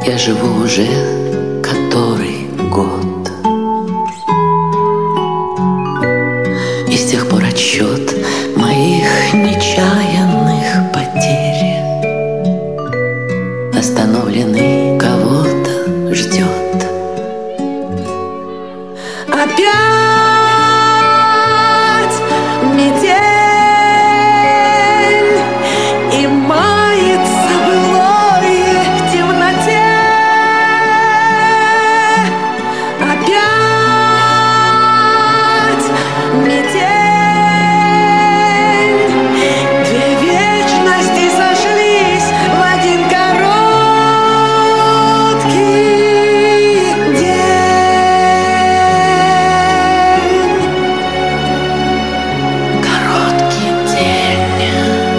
Я живу уже который год, и с тех пор отсчет моих нечаянных потерь остановленный кого-то ждет. Опять метель, и мается былое в темноте. Опять метель, две вечности сошлись в один короткий день. Короткий день.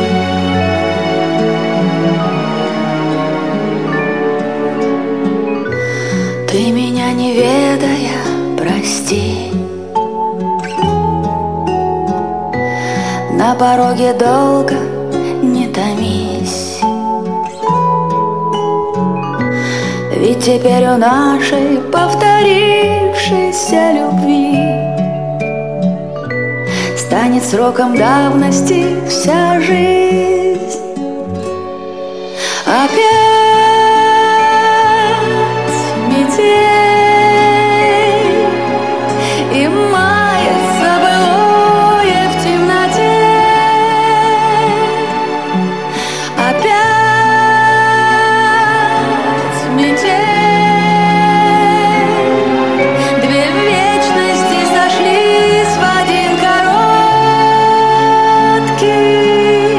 Ты меня не ведая, прости. На пороге долго не томись, ведь теперь у нашей повторившейся любви станет сроком давности вся жизнь. Опять метель, и мается былое в темноте. Опять метель, две вечности сошлись в один короткий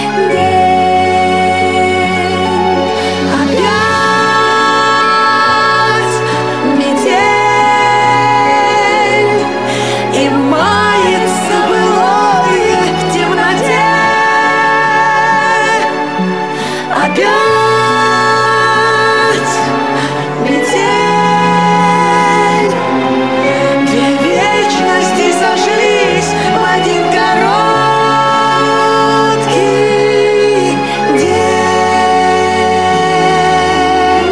день. Опять метель, и мается былое в темноте. Опять метель, две вечности сошлись в один короткий день.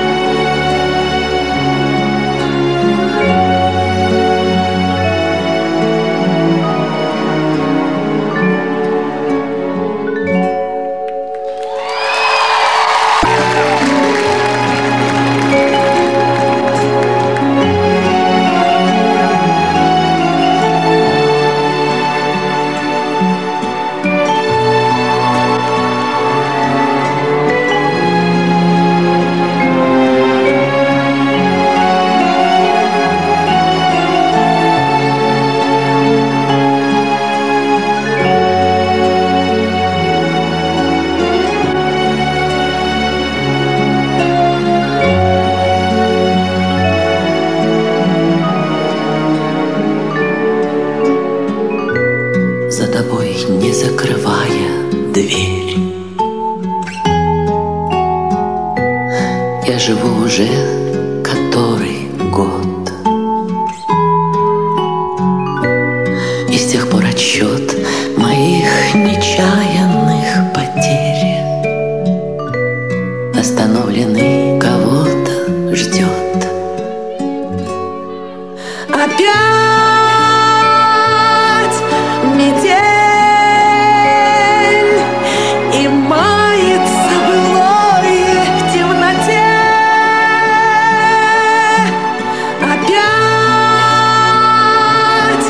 За тобой не закрывая дверь, я живу уже который год, и с тех пор отсчет моих нечаянных потерь остановленный кого-то ждет. Опять метель, и мается былое в темноте. Опять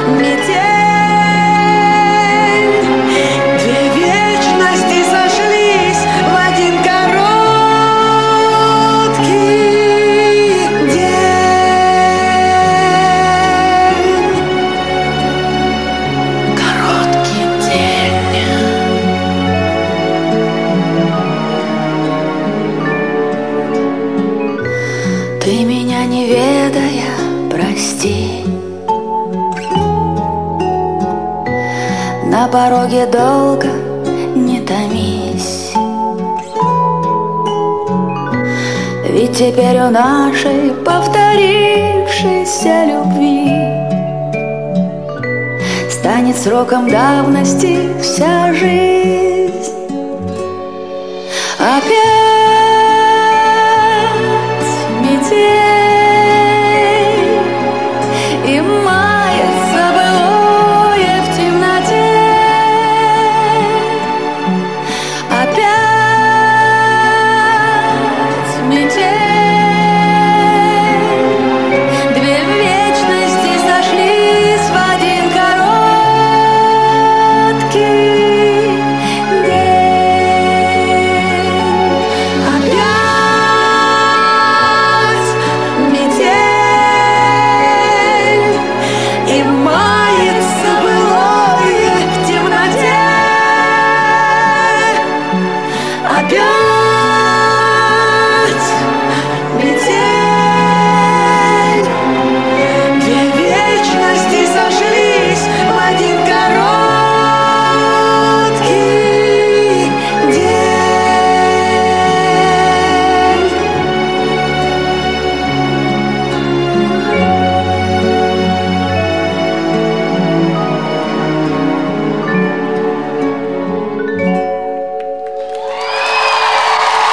метель, две вечности сошлись в один короткий день. Короткий день. Ты меня не ведая, прости. На пороге долго не томись, ведь теперь у нашей повторившейся любви станет сроком давности вся жизнь. Опять